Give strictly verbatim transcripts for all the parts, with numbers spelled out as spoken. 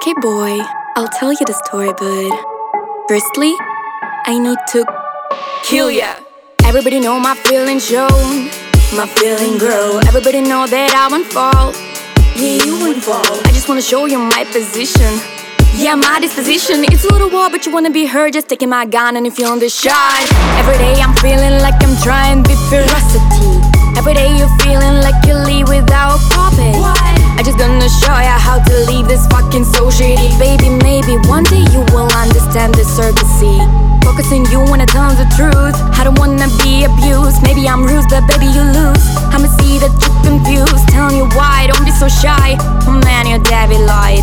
Okay, boy, I'll tell you the story, but firstly, I need to kill ya. Everybody know my feelings shown, my feeling grow. Everybody know that I won't fall. Yeah, you won't fall. I just wanna show you my position. Yeah, my disposition. It's a little war, but you wanna be heard. Just taking my gun and you're feeling the shot. Every day I'm feeling like I'm trying with ferocity. Every day you're feeling like you leave without profit. I just gonna show you how to leave this fucking so shitty. Baby, maybe one day you will understand the surrogacy. Focusing you when I tell the truth. I don't wanna be abused. Maybe I'm rude, but baby you lose. I'ma see that you're confused. Telling you why, don't be so shy. Oh man, your daddy lied.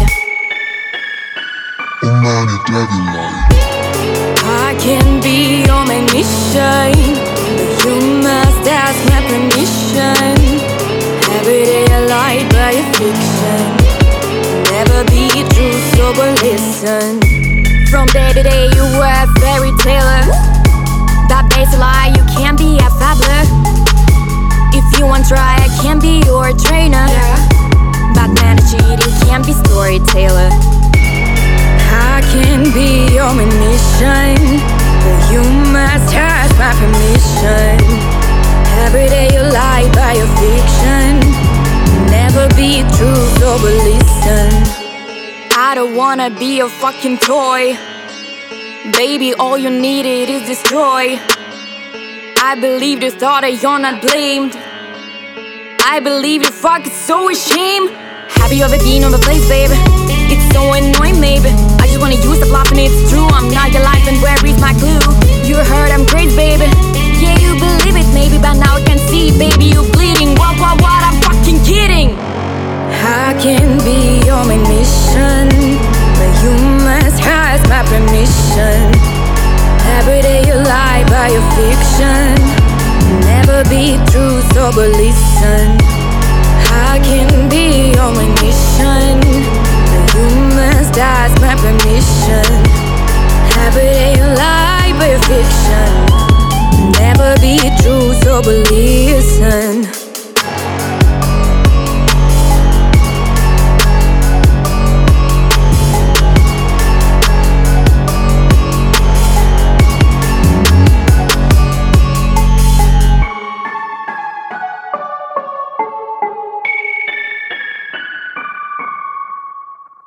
Oh man, your daddy lied. I can be your magician, but you must ask my permission. Every day I lie by your fiction. Never be true, so but listen. From day to day you were a fairy tale. That base lie, you can't be a fabbler. If you want try, I can be your trainer. Batman cheating can't be storyteller. I can be your magician, but you must ask my permission. Every day you lie by your fiction. Never be true, so but listen. I don't wanna be a fucking toy. Baby, all you needed is destroy. I believe the thought that you're not blamed. I believe you're fucking so ashamed. Have you ever been on the place, baby? It's so annoying, maybe. I just wanna use the bluff and it's true. I'm not your life and where is my clue? You heard I'm crazy, baby. Yeah, you believe it, maybe, but now I can see, baby, you bleeding. What, what, what, I'm fucking kidding. I can be your magician, but you must ask my permission. Every day you lie by your fiction. Never be true, so but listen. I can be your magician, but you must ask my permission. Every day you lie by your fiction. Never be true, so but listen.